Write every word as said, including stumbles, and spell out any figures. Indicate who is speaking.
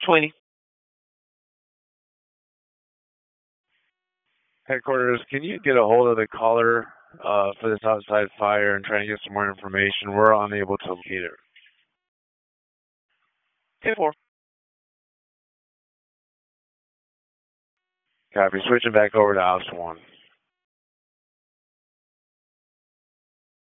Speaker 1: twenty.
Speaker 2: Headquarters, can you get a hold of the caller uh, for this outside fire and try to get some more information? We're unable to locate it.
Speaker 1: ten four.
Speaker 2: Copy. Switching back over to Ops one.